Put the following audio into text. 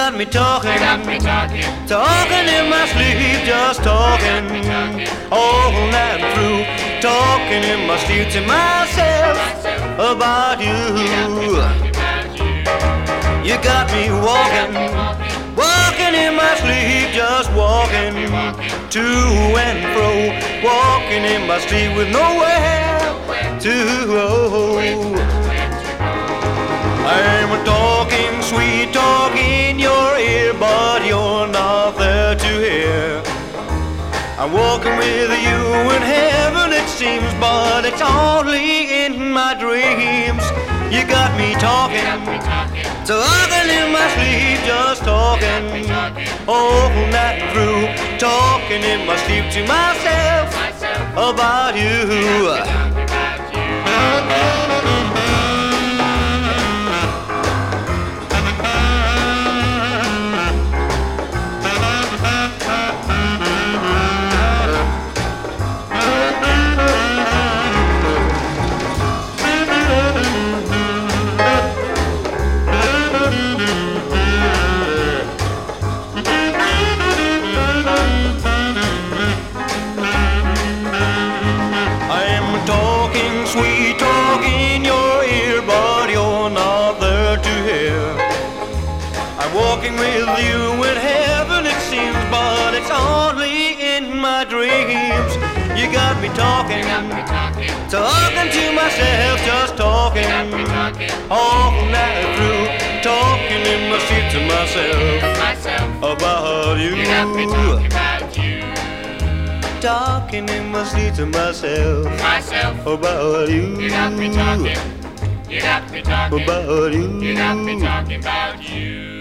got me talking, You got me talking, talking in my sleep, just talking all night through, talking in my sleep to myself about you. You got me walking, walking in my sleep, just walking to and fro, walking in my sleep with nowhere to go. I'm talking sweet talk in your ear, but you're not there to hear. I'm walking with you in heaven it seems, but it's only in my dreams. You got me talking, talking in my sleep, just talking all night through, talking in my sleep to myself about you. Sweet talk in your ear, but you're not there to hear. I'm walking with you in heaven it seems, but it's only in my dreams. You got me talking, talking to myself, just talking all night through, talking in my sleep to myself about you. You got me talking about you. Talking in my sleep to myself about you. You got me talking, you got me talking about you. You got me talking about you.